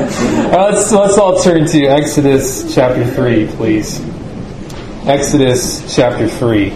Let's all turn to Exodus chapter 3, please. Exodus chapter 3.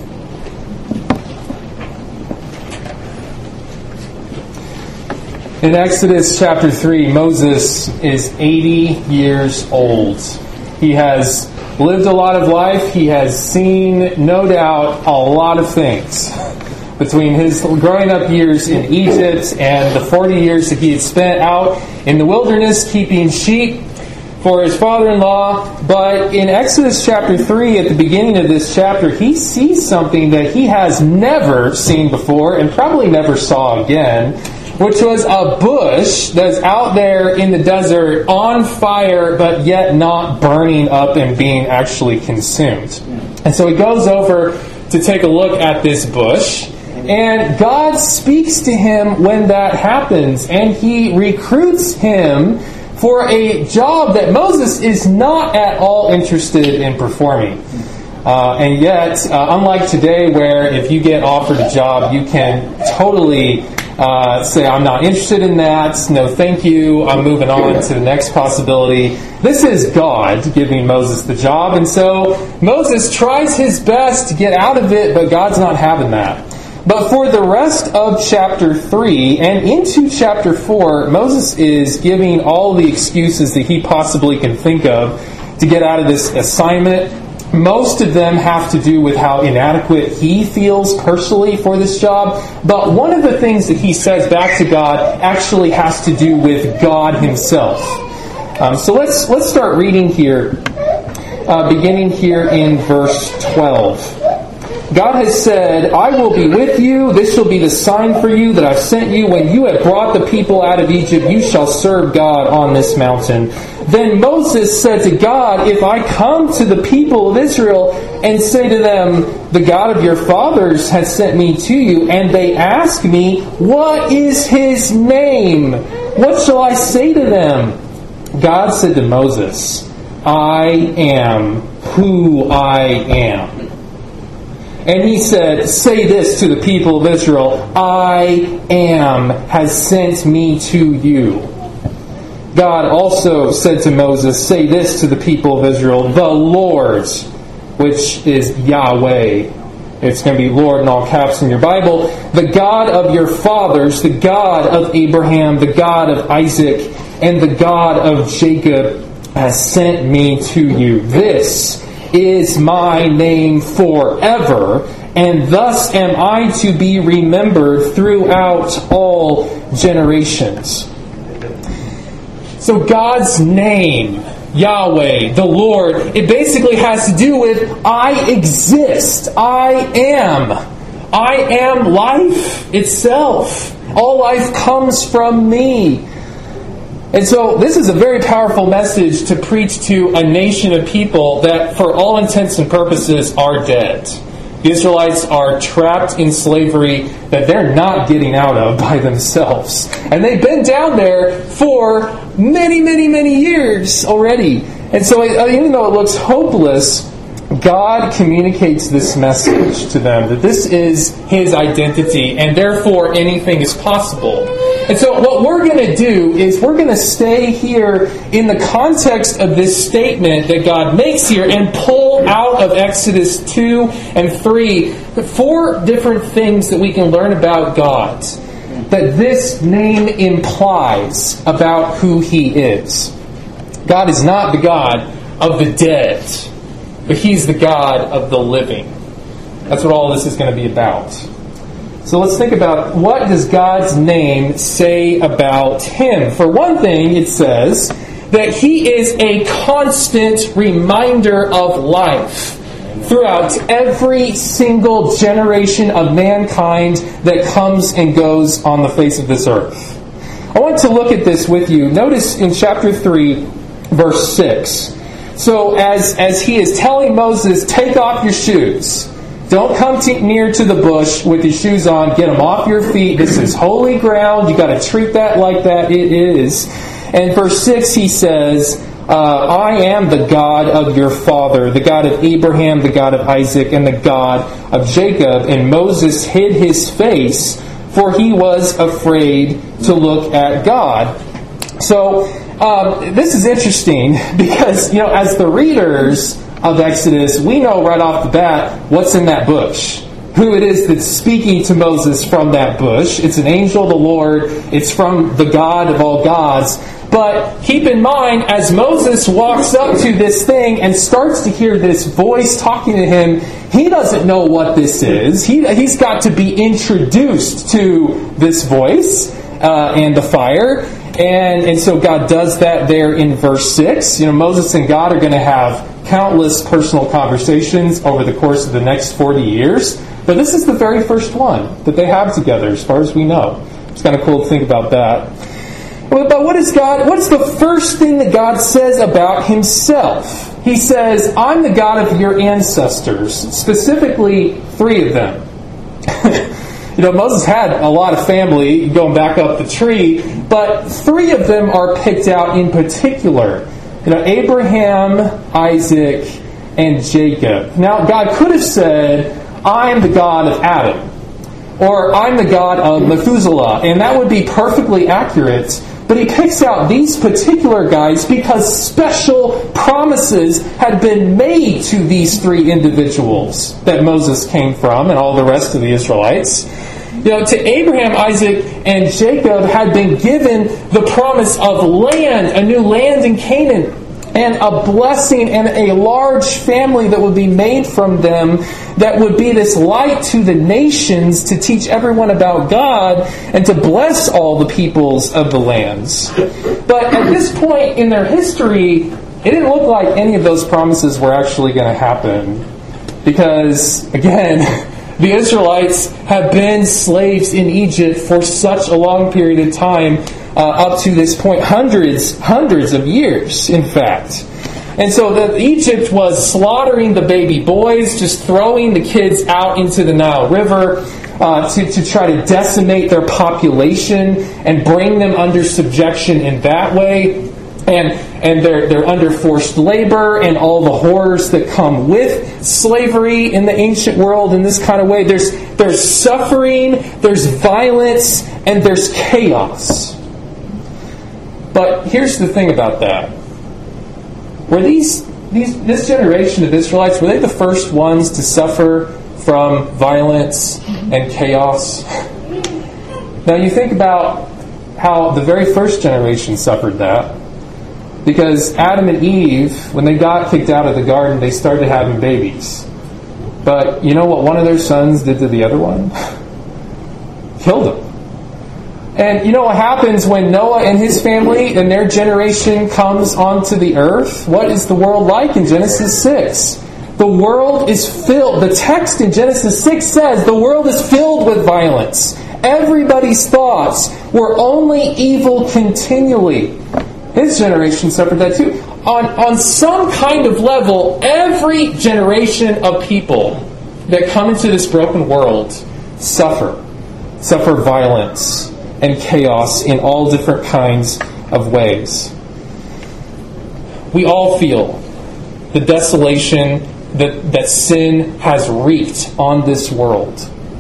In Exodus chapter 3, Moses is 80 years old. He has lived a lot of life. He has seen, no doubt, a lot of things. Between his growing up years in Egypt and the 40 years that he had spent out in the wilderness keeping sheep for his father-in-law. But in Exodus chapter 3, at the beginning of this chapter, he sees something that he has never seen before and probably never saw again, which was a bush that's out there in the desert on fire, but yet not burning up and being actually consumed. And so he goes over to take a look at this bush, and God speaks to him when that happens, and he recruits him for a job that Moses is not at all interested in performing. And yet, unlike today, where if you get offered a job, you can totally say, I'm not interested in that, no thank you, I'm moving on to the next possibility. This is God giving Moses the job, and so Moses tries his best to get out of it, but God's not having that. But for the rest of chapter 3 and into chapter 4, Moses is giving all the excuses that he possibly can think of to get out of this assignment. Most of them have to do with how inadequate he feels personally for this job. But one of the things that he says back to God actually has to do with God himself. So let's start reading here, beginning here in verse 12. God has said, I will be with you. This shall be the sign for you that I've sent you. When you have brought the people out of Egypt, you shall serve God on this mountain. Then Moses said to God, if I come to the people of Israel and say to them, the God of your fathers has sent me to you, and they ask me, what is his name? What shall I say to them? God said to Moses, I am who I am. And he said, say this to the people of Israel, I am has sent me to you. God also said to Moses, say this to the people of Israel, the Lord, which is Yahweh. It's going to be Lord in all caps in your Bible. The God of your fathers, the God of Abraham, the God of Isaac, and the God of Jacob has sent me to you. This is my name forever, and thus am I to be remembered throughout all generations. So God's name, Yahweh, the Lord, it basically has to do with I exist. I am. I am life itself. All life comes from me. And so this is a very powerful message to preach to a nation of people that for all intents and purposes are dead. The Israelites are trapped in slavery that they're not getting out of by themselves. And they've been down there for many, many, many years already. And so even though it looks hopeless, God communicates this message to them that this is his identity and therefore anything is possible. And so what we're going to do is we're going to stay here in the context of this statement that God makes here and pull out of Exodus 2 and 3 4 different things that we can learn about God that this name implies about who he is. God is not the God of the dead, but he's the God of the living. That's what all this is going to be about. So let's think about what does God's name say about him. For one thing, it says that he is a constant reminder of life throughout every single generation of mankind that comes and goes on the face of this earth. I want to look at this with you. Notice in chapter 3, verse 6. So as he is telling Moses, take off your shoes. Don't come near to the bush with your shoes on. Get them off your feet. This is holy ground. You've got to treat that like that. It is. And verse 6 he says, I am the God of your father, the God of Abraham, the God of Isaac, and the God of Jacob. And Moses hid his face, for he was afraid to look at God. So this is interesting because, as the readers of Exodus, we know right off the bat what's in that bush. Who it is that's speaking to Moses from that bush. It's an angel of the Lord. It's from the God of all gods. But keep in mind, as Moses walks up to this thing and starts to hear this voice talking to him, he doesn't know what this is. He's got to be introduced to this voice and the fire. And so God does that there in verse 6. Moses and God are going to have countless personal conversations over the course of the next 40 years. But this is the very first one that they have together, as far as we know. It's kind of cool to think about that. But what's the first thing that God says about Himself? He says, I'm the God of your ancestors, specifically 3 of them. Moses had a lot of family going back up the tree, but 3 of them are picked out in particular. Abraham, Isaac, and Jacob. Now, God could have said, I am the God of Adam, or I'm the God of Methuselah, and that would be perfectly accurate. But He picks out these particular guys because special promises had been made to these 3 individuals that Moses came from and all the rest of the Israelites. To Abraham, Isaac, and Jacob had been given the promise of land, a new land in Canaan, and a blessing and a large family that would be made from them that would be this light to the nations to teach everyone about God and to bless all the peoples of the lands. But at this point in their history, it didn't look like any of those promises were actually going to happen. Because, again, the Israelites have been slaves in Egypt for such a long period of time, up to this point, hundreds of years, in fact. And so Egypt was slaughtering the baby boys, just throwing the kids out into the Nile River to try to decimate their population and bring them under subjection in that way. And they're under forced labor and all the horrors that come with slavery in the ancient world in this kind of way. There's suffering, there's violence, and there's chaos. But here's the thing about that. Were this generation of Israelites, were they the first ones to suffer from violence and chaos? Now you think about how the very first generation suffered that. Because Adam and Eve, when they got kicked out of the garden, they started having babies. But you know what one of their sons did to the other one? Killed him. And you know what happens when Noah and his family and their generation comes onto the earth? What is the world like in Genesis 6? The world is filled. The text in Genesis 6 says the world is filled with violence. Everybody's thoughts were only evil continually. His generation suffered that too. On some kind of level, every generation of people that come into this broken world suffer violence and chaos in all different kinds of ways. We all feel the desolation that sin has wreaked on this world.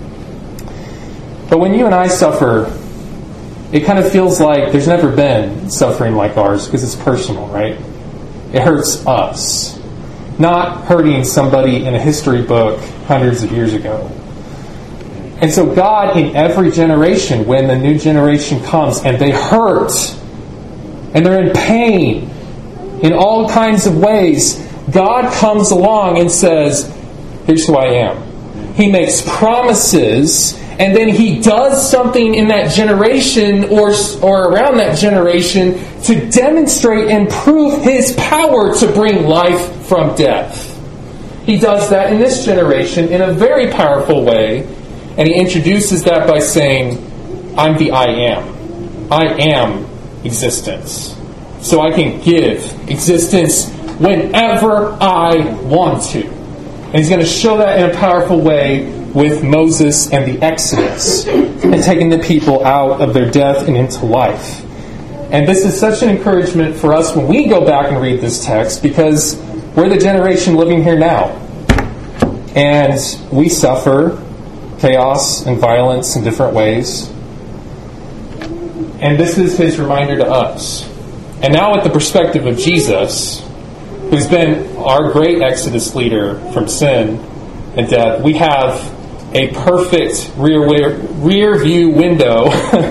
But when you and I suffer, it kind of feels like there's never been suffering like ours because it's personal, right? It hurts us. Not hurting somebody in a history book hundreds of years ago. And so God, in every generation, when the new generation comes and they hurt and they're in pain in all kinds of ways, God comes along and says, here's who I am. He makes promises, and then He does something in that generation or around that generation to demonstrate and prove His power to bring life from death. He does that in this generation in a very powerful way. And He introduces that by saying, I'm the I am. I am existence. So I can give existence whenever I want to. And He's going to show that in a powerful way with Moses and the Exodus and taking the people out of their death and into life. And this is such an encouragement for us when we go back and read this text, because we're the generation living here now. And we suffer chaos and violence in different ways. And this is His reminder to us. And now with the perspective of Jesus, who's been our great Exodus leader from sin and death, we have a perfect rear view window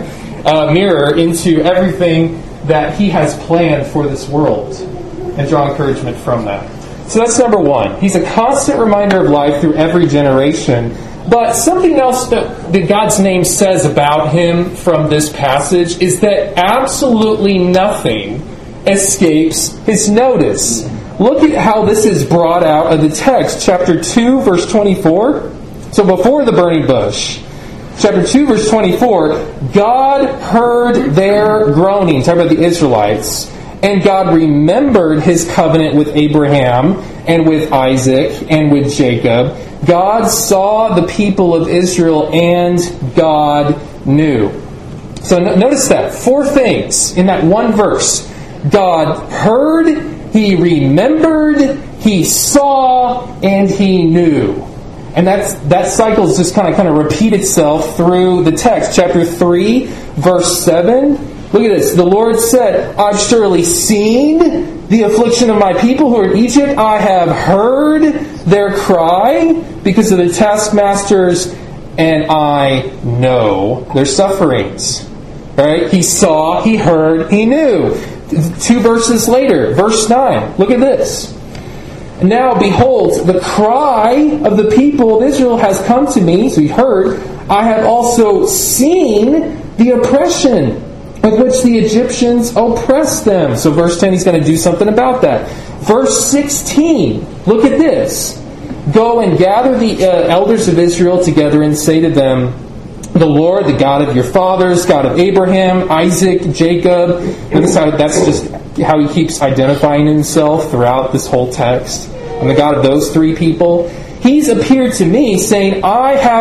mirror into everything that He has planned for this world, and draw encouragement from that. So that's number one. He's a constant reminder of life through every generation. But something else that God's name says about Him from this passage is that absolutely nothing escapes His notice. Look at how this is brought out of the text. Chapter 2, verse 24. So before the burning bush, chapter 2, verse 24, God heard their groaning, talking about the Israelites, and God remembered His covenant with Abraham and with Isaac and with Jacob. God saw the people of Israel and God knew. So notice that. 4 things in that one verse. God heard, He remembered, He saw, and He knew. And that cycle is just kind of repeat itself through the text. Chapter 3, verse 7. Look at this. The Lord said, I've surely seen the affliction of my people who are in Egypt. I have heard their cry because of the taskmasters, and I know their sufferings. Right? He saw, He heard, He knew. 2 verses later, verse 9. Look at this. Now, behold, the cry of the people of Israel has come to me. So He heard. I have also seen the oppression with which the Egyptians oppressed them. So verse 10, He's going to do something about that. Verse 16, look at this. Go and gather the elders of Israel together and say to them, the Lord, the God of your fathers, God of Abraham, Isaac, Jacob. And that's just how He keeps identifying Himself throughout this whole text. I'm the God of those 3 people. He's appeared to me saying, I have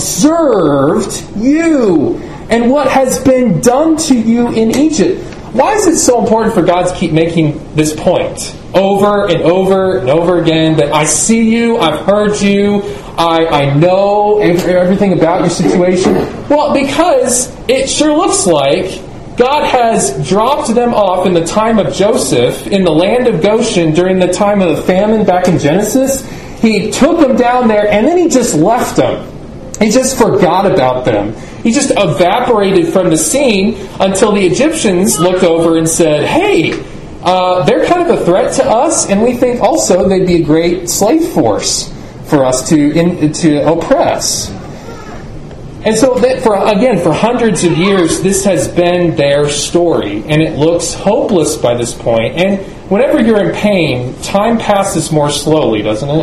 observed you and what has been done to you in Egypt. Why is it so important for God to keep making this point over and over and over again, that I see you, I've heard you, I know everything about your situation? Well, because it sure looks like God has dropped them off in the time of Joseph in the land of Goshen during the time of the famine back in Genesis. He took them down there and then He just left them. He just forgot about them. He just evaporated from the scene until the Egyptians looked over and said, hey, they're kind of a threat to us, and we think also they'd be a great slave force for us to oppress. And so for hundreds of years, this has been their story, and it looks hopeless by this point. And whenever you're in pain, time passes more slowly, doesn't it?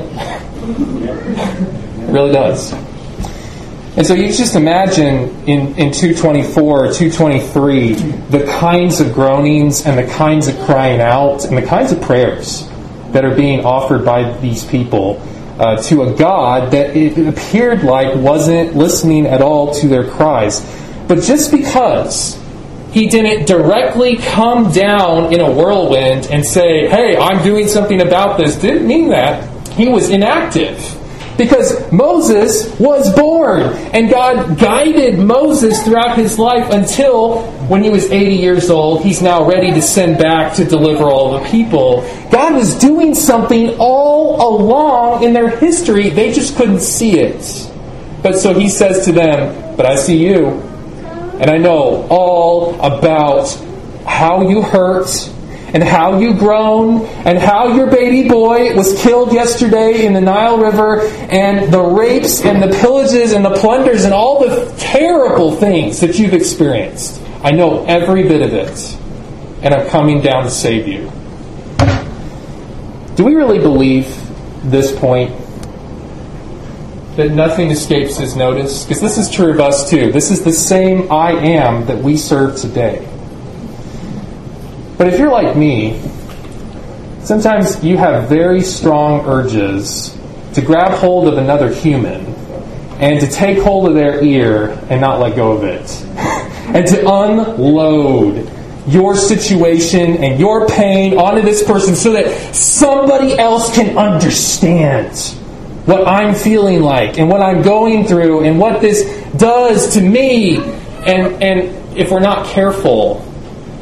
It really does. And so you just imagine in 224, 223, the kinds of groanings and the kinds of crying out and the kinds of prayers that are being offered by these people to a God that it appeared like wasn't listening at all to their cries. But just because He didn't directly come down in a whirlwind and say, hey, I'm doing something about this, didn't mean that He was inactive. Because Moses was born, and God guided Moses throughout his life until when he was 80 years old, he's now ready to send back to deliver all the people. God was doing something all along in their history. They just couldn't see it. But so He says to them, but I see you, and I know all about how you hurt, and how you groan, and how your baby boy was killed yesterday in the Nile River, and the rapes and the pillages and the plunders and all the terrible things that you've experienced. I know every bit of it, and I'm coming down to save you. Do we really believe this point? That nothing escapes His notice? Because this is true of us too. This is the same I am that we serve today. But if you're like me, sometimes you have very strong urges to grab hold of another human and to take hold of their ear and not let go of it. And to unload your situation and your pain onto this person so that somebody else can understand what I'm feeling like and what I'm going through and what this does to me. And if we're not careful,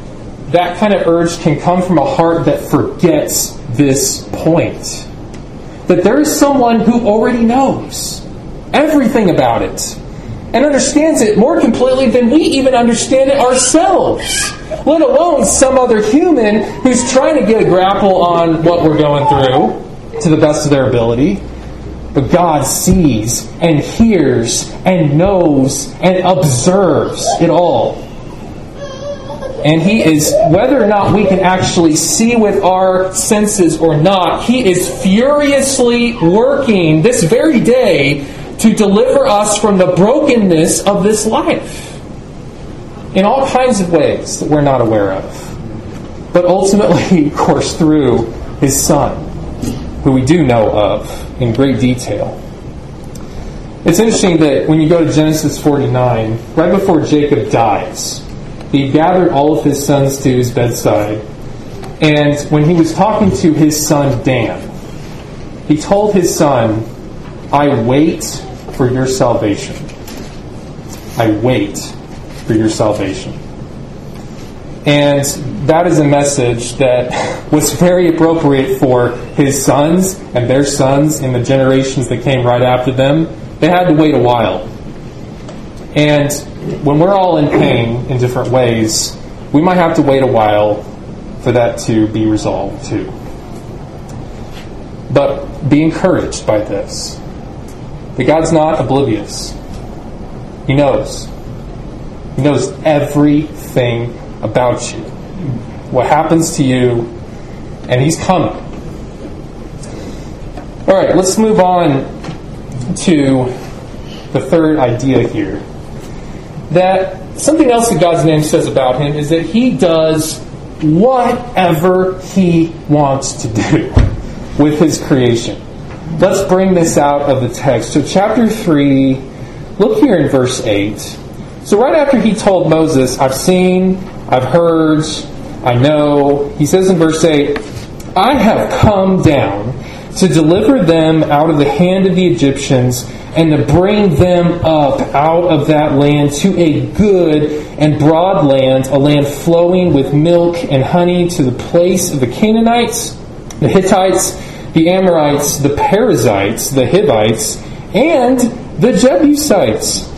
that kind of urge can come from a heart that forgets this point. That there is someone who already knows everything about it and understands it more completely than we even understand it ourselves, let alone some other human who's trying to get a grapple on what we're going through to the best of their ability. But God sees and hears and knows and observes it all. And He is, whether or not we can actually see with our senses or not, He is furiously working this very day to deliver us from the brokenness of this life in all kinds of ways that we're not aware of. But ultimately, of course, through His Son, who we do know of in great detail. It's interesting that when you go to Genesis 49, right before Jacob dies, he gathered all of his sons to his bedside, and when he was talking to his son Dan, he told his son, I wait for your salvation. I wait for your salvation. And that is a message that was very appropriate for his sons and their sons in the generations that came right after them. They had to wait a while. And when we're all in pain in different ways, we might have to wait a while for that to be resolved too. But be encouraged by this. That God's not oblivious. He knows. He knows everything about you. What happens to you, and He's coming. Alright, let's move on to the third idea here. That something else that God's name says about Him is that He does whatever He wants to do with His creation. Let's bring this out of the text. So chapter 3, look here in verse 8. So right after He told Moses, I've seen, I've heard, I know, He says in verse 8, I have come down to deliver them out of the hand of the Egyptians and to bring them up out of that land to a good and broad land, a land flowing with milk and honey, to the place of the Canaanites, the Hittites, the Amorites, the Perizzites, the Hivites, and the Jebusites.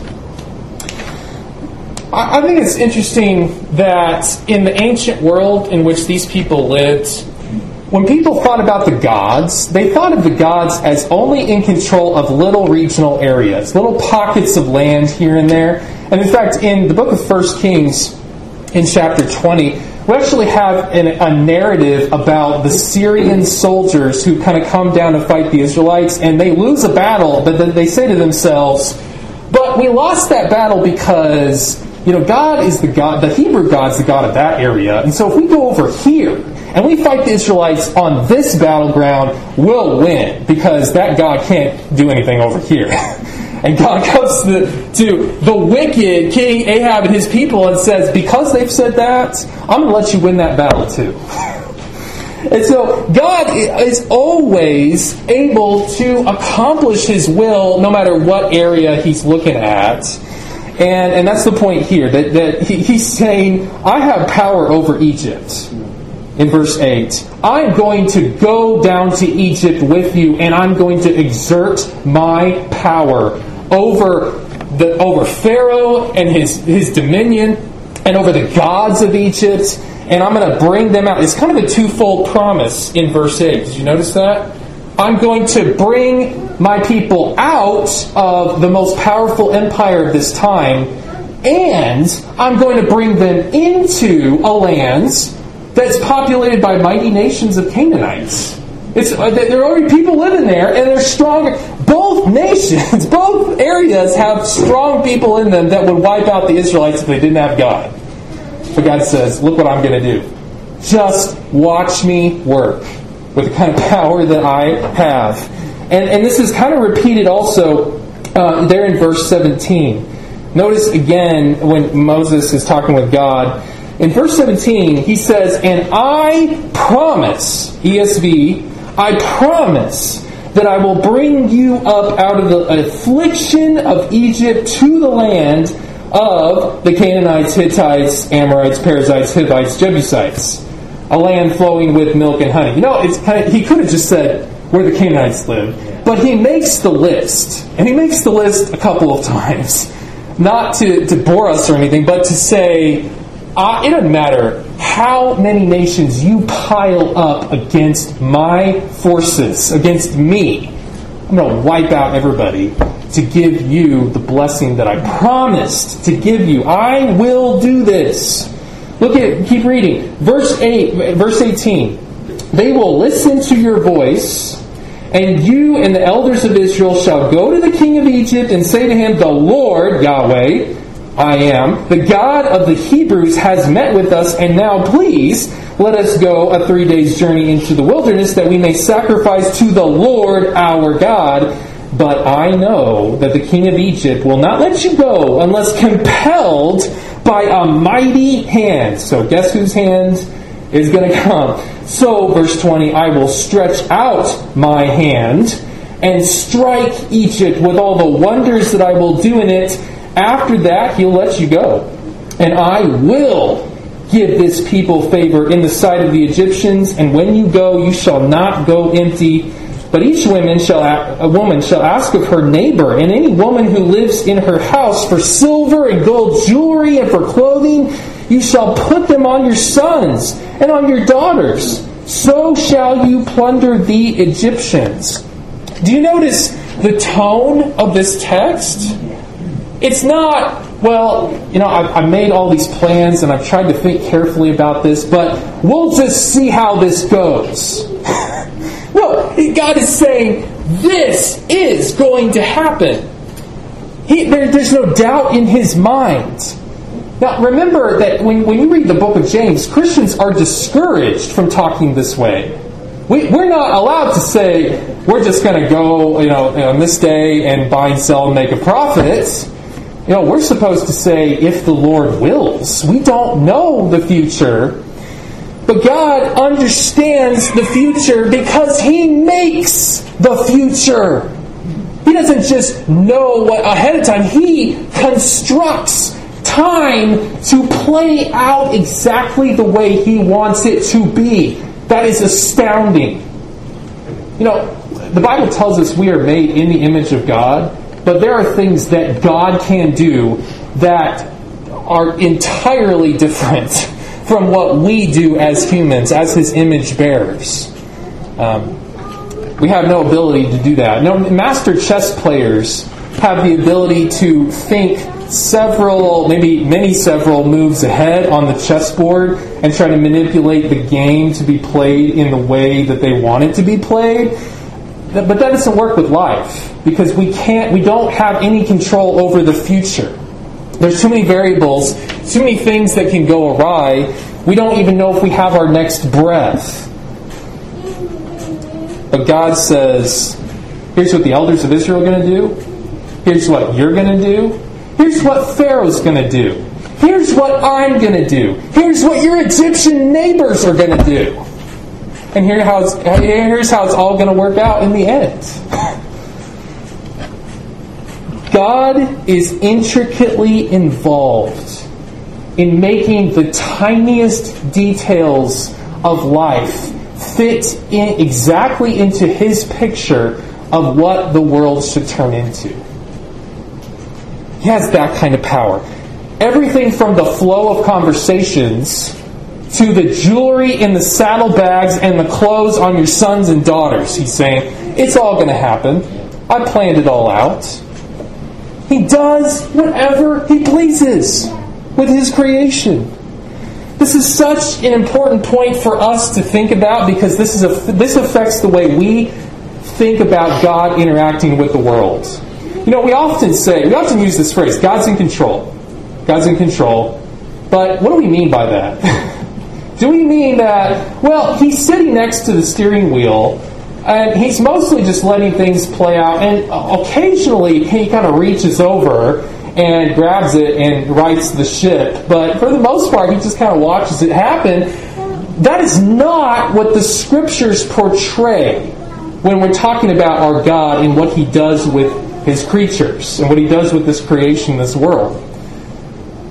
I think it's interesting that in the ancient world in which these people lived, when people thought about the gods, they thought of the gods as only in control of little regional areas, little pockets of land here and there. And in fact, in the book of 1 Kings, in chapter 20, we actually have a narrative about the Syrian soldiers who kind of come down to fight the Israelites, and they lose a battle, but then they say to themselves, but we lost that battle because, God is the God, the Hebrew God's the God of that area, and so if we go over here and we fight the Israelites on this battleground, we'll win, because that God can't do anything over here. And God comes to the wicked King Ahab and his people and says, because they've said that, I'm going to let you win that battle too. And so God is always able to accomplish His will no matter what area He's looking at. And that's the point here, that He's saying, I have power over Egypt. In verse 8, I'm going to go down to Egypt with you, and I'm going to exert my power over Pharaoh and his dominion, and over the gods of Egypt, and I'm going to bring them out. It's kind of a twofold promise in verse 8. Did you notice that? I'm going to bring my people out of the most powerful empire of this time, and I'm going to bring them into a land that's populated by mighty nations of Canaanites. There are already people living there, and they're strong. Both nations, both areas have strong people in them that would wipe out the Israelites if they didn't have God. But God says, look what I'm going to do. Just watch me work with the kind of power that I have. And this is kind of repeated also there in verse 17. Notice again when Moses is talking with God. In verse 17, he says, and I promise, ESV, I promise that I will bring you up out of the affliction of Egypt to the land of the Canaanites, Hittites, Amorites, Perizzites, Hivites, Jebusites, a land flowing with milk and honey. He could have just said where the Canaanites live, but he makes the list, and he makes the list a couple of times, not to bore us or anything, but to say, it doesn't matter how many nations you pile up against my forces, against me, I'm going to wipe out everybody to give you the blessing that I promised to give you. I will do this. Keep reading. Verse 18. They will listen to your voice, and you and the elders of Israel shall go to the king of Egypt and say to him, the Lord, Yahweh, I am, the God of the Hebrews has met with us, and now please let us go a 3 days journey into the wilderness that we may sacrifice to the Lord our God. But I know that the king of Egypt will not let you go unless compelled by a mighty hand. So guess whose hand is going to come? So, verse 20, I will stretch out my hand and strike Egypt with all the wonders that I will do in it. After that, he'll let you go. And I will give this people favor in the sight of the Egyptians. And when you go, you shall not go empty. But each woman shall ask of her neighbor, and any woman who lives in her house, for silver and gold jewelry and for clothing, you shall put them on your sons and on your daughters. So shall you plunder the Egyptians. Do you notice the tone of this text? It's not, I made all these plans and I've tried to think carefully about this, but we'll just see how this goes. No, God is saying, this is going to happen. There's no doubt in His mind. Now, remember that when you read the book of James, Christians are discouraged from talking this way. We're not allowed to say, we're just going to go on this day and buy and sell and make a profit. We're supposed to say, if the Lord wills. We don't know the future. But God understands the future because He makes the future. He doesn't just know what ahead of time. He constructs time to play out exactly the way He wants it to be. That is astounding. The Bible tells us we are made in the image of God, but there are things that God can do that are entirely different from what we do as humans, as His image bearers. We have no ability to do that. No, master chess players have the ability to think several moves ahead on the chessboard and try to manipulate the game to be played in the way that they want it to be played. But that doesn't work with life, because we don't have any control over the future. There's too many variables, too many things that can go awry. We don't even know if we have our next breath. But God says, here's what the elders of Israel are going to do. Here's what you're going to do. Here's what Pharaoh's going to do. Here's what I'm going to do. Here's what your Egyptian neighbors are going to do. And here's how it's all going to work out in the end. God is intricately involved in making the tiniest details of life fit exactly into His picture of what the world should turn into. He has that kind of power. Everything from the flow of conversations to the jewelry in the saddlebags and the clothes on your sons and daughters. He's saying, it's all going to happen. I planned it all out. He does whatever He pleases with His creation. This is such an important point for us to think about, because this affects the way we think about God interacting with the world. We often use this phrase, God's in control. God's in control. But what do we mean by that? Do we mean that, He's sitting next to the steering wheel and He's mostly just letting things play out, and occasionally He kind of reaches over and grabs it and rights the ship, but for the most part He just kind of watches it happen? That is not what the Scriptures portray when we're talking about our God and what He does with His creatures and what He does with this creation, this world.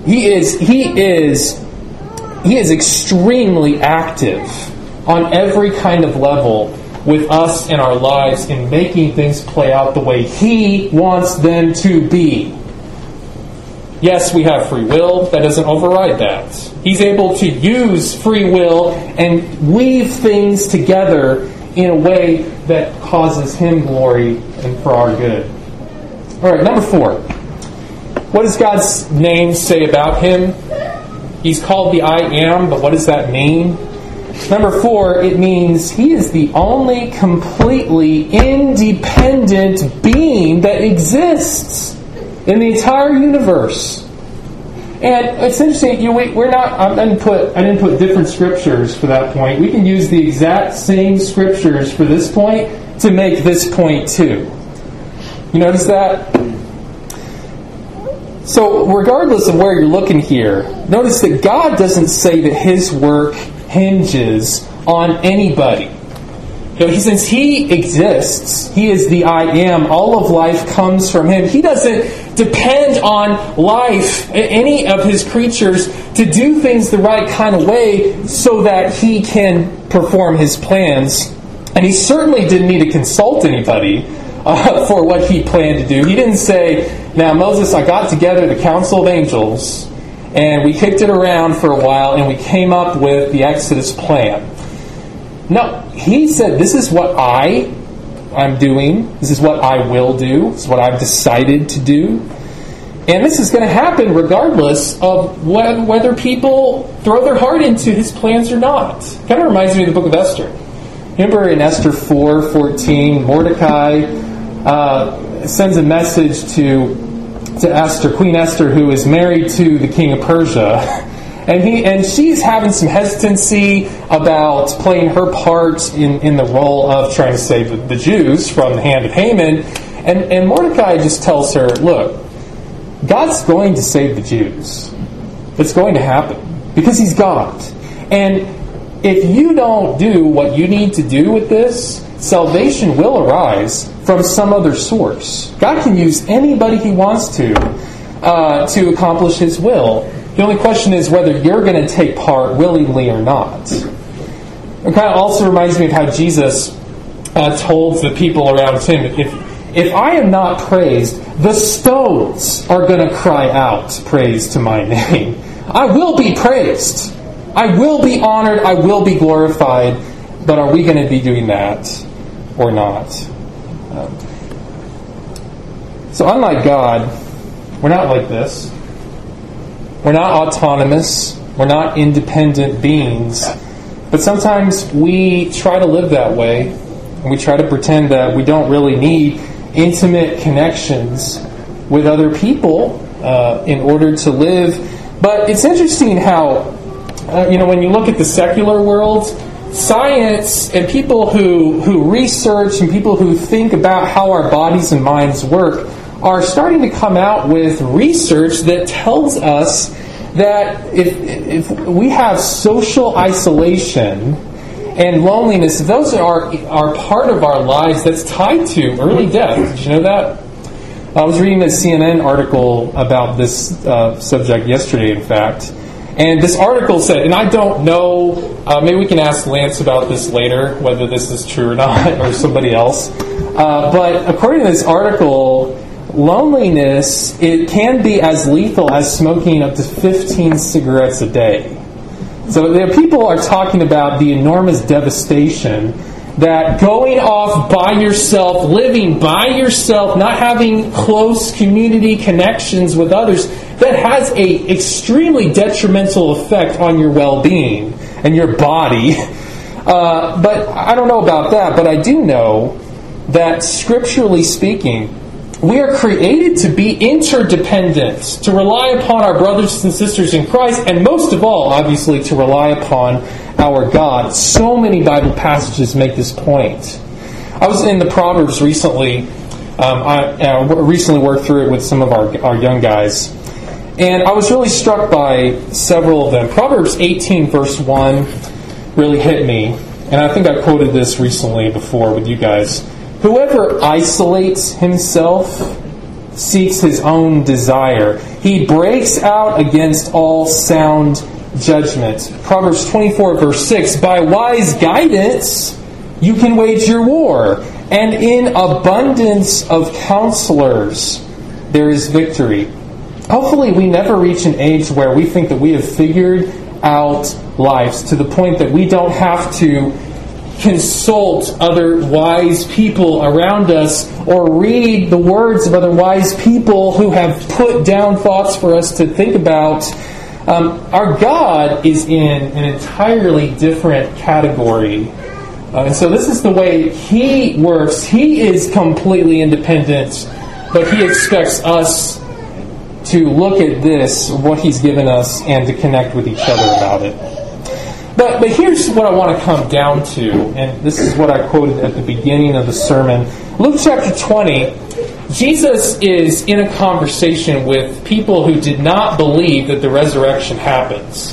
He is extremely active on every kind of level with us in our lives in making things play out the way He wants them to be. Yes, we have free will. That doesn't override that. He's able to use free will and weave things together in a way that causes Him glory and for our good. All right, number 4. What does God's name say about Him? He's called the I Am, but what does that mean? Number 4, it means He is the only completely independent being that exists in the entire universe. And it's interesting, we're not. I didn't put different scriptures for that point. We can use the exact same scriptures for this point to make this point too. You notice that? So regardless of where you're looking here, notice that God doesn't say that His work hinges on anybody. Since He exists, He is the I Am, all of life comes from Him. He doesn't depend on life, any of His creatures, to do things the right kind of way so that He can perform His plans. And He certainly didn't need to consult anybody for what He planned to do. He didn't say, now Moses, I got together the council of angels and we kicked it around for a while and we came up with the Exodus plan. No, He said, this is what I'm doing. This is what I will do. This is what I've decided to do. And this is going to happen regardless of whether people throw their heart into His plans or not. Kind of reminds me of the book of Esther. Remember in Esther 4:14, Mordecai sends a message to Esther, Queen Esther, who is married to the king of Persia. And she's having some hesitancy about playing her part in the role of trying to save the Jews from the hand of Haman. And Mordecai just tells her, look, God's going to save the Jews. It's going to happen because He's God. And if you don't do what you need to do with this, salvation will arise from some other source. God can use anybody He wants to accomplish His will. The only question is whether you're going to take part willingly or not. It kind of also reminds me of how Jesus told the people around Him, if I am not praised, the stones are going to cry out praise to my name. I will be praised. I will be honored. I will be glorified. But are we going to be doing that or not? So unlike God, we're not like this. We're not autonomous. We're not independent beings. But sometimes we try to live that way. And we try to pretend that we don't really need intimate connections with other people in order to live. But it's interesting how, when you look at the secular world, science and people who research and people who think about how our bodies and minds work are starting to come out with research that tells us that if we have social isolation and loneliness, those are part of our lives that's tied to early death. Did you know that? I was reading a CNN article about this subject yesterday, in fact. And this article said, and I don't know, maybe we can ask Lance about this later, whether this is true or not, or somebody else. But according to this article, loneliness, it can be as lethal as smoking up to 15 cigarettes a day. So the people are talking about the enormous devastation that going off by yourself, living by yourself, not having close community connections with others, that has a extremely detrimental effect on your well-being and your body. But I don't know about that, but I do know that scripturally speaking, we are created to be interdependent, to rely upon our brothers and sisters in Christ, and most of all, obviously, to rely upon our God. So many Bible passages make this point. I was in the Proverbs recently. I recently worked through it with some of our young guys. And I was really struck by several of them. Proverbs 18, verse 1 really hit me. And I think I quoted this recently before with you guys. Whoever isolates himself seeks his own desire. He breaks out against all sound judgment. Proverbs 24 verse 6, by wise guidance you can wage your war, and in abundance of counselors there is victory. Hopefully we never reach an age where we think that we have figured out life to the point that we don't have to consult other wise people around us or read the words of other wise people who have put down thoughts for us to think about. Our God is in an entirely different category. And so this is the way He works. He is completely independent, but He expects us to look at this, what He's given us, and to connect with each other about it. But here's what I want to come down to, and this is what I quoted at the beginning of the sermon. Luke chapter 20, Jesus is in a conversation with people who did not believe that the resurrection happens.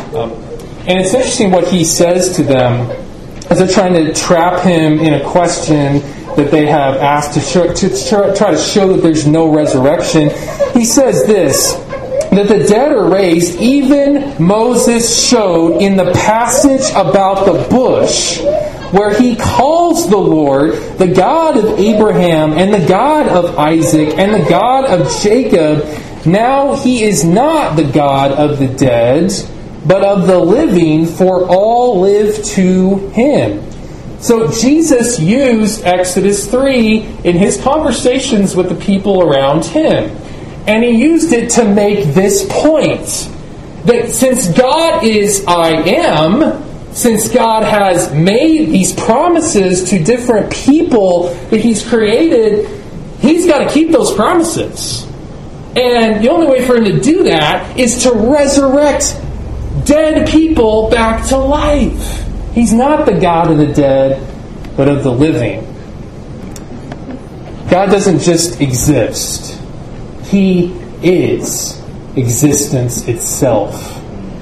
And it's interesting what He says to them as they're trying to trap Him in a question that they have asked to try to show that there's no resurrection. He says this, that the dead are raised, even Moses showed in the passage about the bush, where he calls the Lord the God of Abraham and the God of Isaac and the God of Jacob. Now He is not the God of the dead, but of the living, for all live to Him. So Jesus used Exodus 3 in His conversations with the people around Him. And He used it to make this point, that since God is I Am, since God has made these promises to different people that He's created, He's got to keep those promises. And the only way for Him to do that is to resurrect dead people back to life. He's not the God of the dead, but of the living. God doesn't just exist. He is existence itself.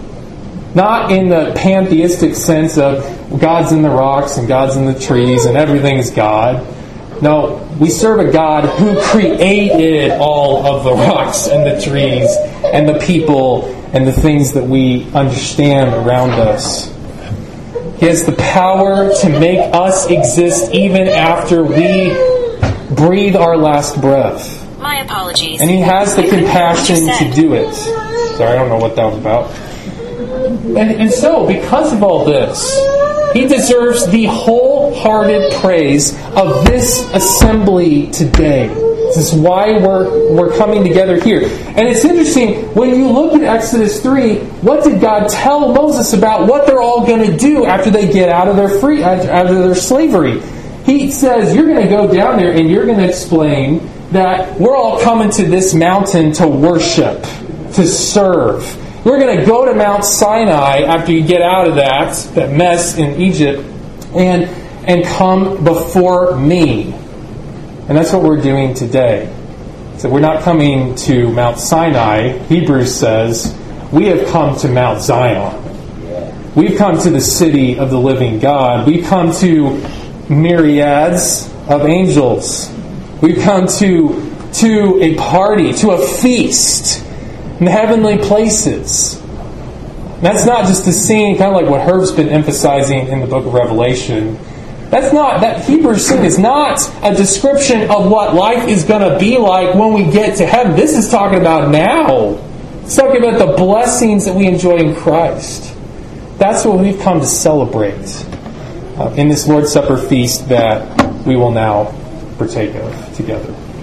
Not in the pantheistic sense of God's in the rocks and God's in the trees and everything's God. No, we serve a God who created all of the rocks and the trees and the people and the things that we understand around us. He has the power to make us exist even after we breathe our last breath. My apologies. And He has the compassion to do it. Sorry, I don't know what that was about. And so, because of all this, He deserves the wholehearted praise of this assembly today. This is why we're coming together here. And it's interesting, when you look at Exodus 3, what did God tell Moses about what they're all going to do after they get out of their slavery? He says, you're going to go down there and you're going to explain that we're all coming to this mountain to worship, to serve. We're going to go to Mount Sinai after you get out of that mess in Egypt, and come before me. And that's what we're doing today. So we're not coming to Mount Sinai. Hebrews says, we have come to Mount Zion. We've come to the city of the living God. We've come to myriads of angels. We've come to a party, to a feast in the heavenly places. And that's not just a scene, kind of like what Herb's been emphasizing in the book of Revelation. That Hebrews scene is not a description of what life is going to be like when we get to heaven. This is talking about now. It's talking about the blessings that we enjoy in Christ. That's what we've come to celebrate in this Lord's Supper feast that we will now partake of together.